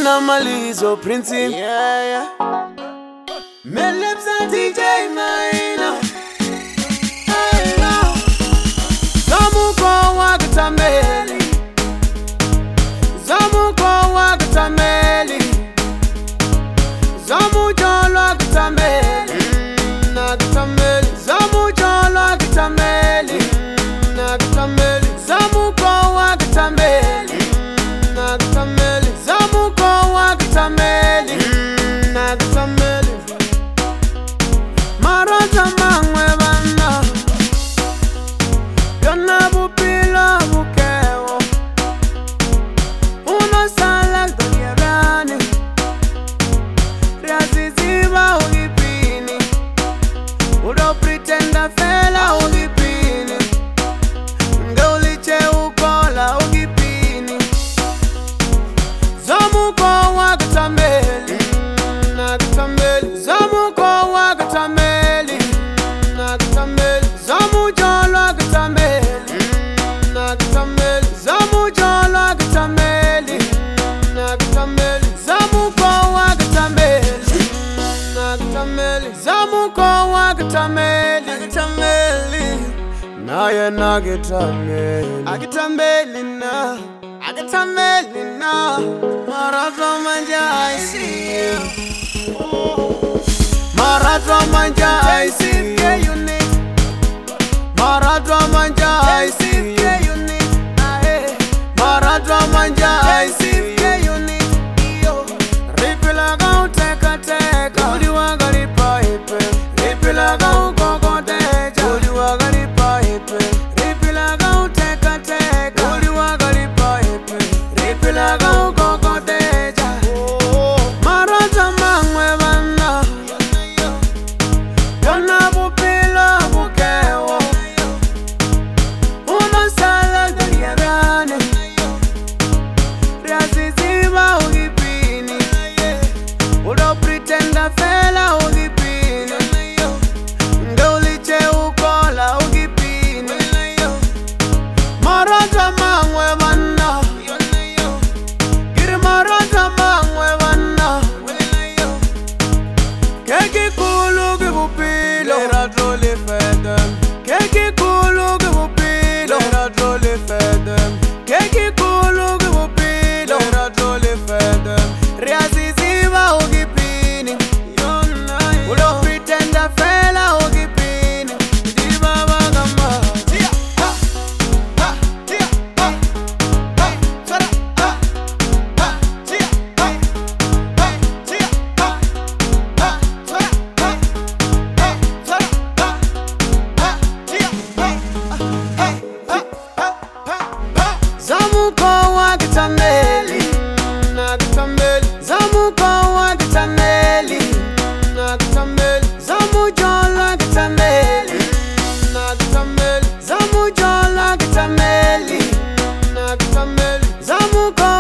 Mina Malizo Prince. Yeah. Melips and DJ Maina. Zamuko wagatameli. Zamuko wagatameli. Zamujolo wagatameli. Nagatameli. Zamujolo wagatameli. Nagatameli. Zamuko wagatameli. Nagatameli. Zamuko wagatameli. Nagatameli. Maraza mangwe bana. Yona bupila bukewo. Uno sala donyerani. Riaziziba ugipini. Udo pretenda fela ugipini. Ngeuliche ukola ugipini. Zamuko wagatameli. Nagatameli. Zamuko wagatameli. Nagatameli. Zamujolo wagatameli. Nagatameli. Zamujolo wagatameli. Nagatameli. Zamuko wagatameli. Nagatameli. Zamuko wagatameli. Nagatameli. Naye nagatameli. Agatameli na. Agatameli na. Marathon manja I see you. Marathon manja I see you. Marathon manja I see you. Marathon manja I see you. Ripila gau teka teka. Uliwaga ripa ipe. Ripila gau koko teja. Uliwaga ripa ipe. Ripila gau teka teka. Uliwaga ripa ipe. Ripila gau koko teja. Marathon mangwe bana. Yona bupila bukewo. Uno sala donyerani. Riaziziba ugipini. Udo pretenda fela ugipini. Ngeuliche ukola ugipini. Marathon mangwe bana. Giri marathon mangwe bana. Keki kulu gibupilo. Lera troli fedem. Keki kulu gibupilo. Lera troli fedem. Keki kulu gibupilo. Lera troli fedem. Riaziziba ugipini. Udo pretenda fela ugipini. Diba bagamba. Zamuko wagatameli. Nagatameli. Zamuko wagatameli. Nagatameli. Zamujolo wagatameli. Nagatameli. Zamujolo wagatameli. Nagatameli. Zamuko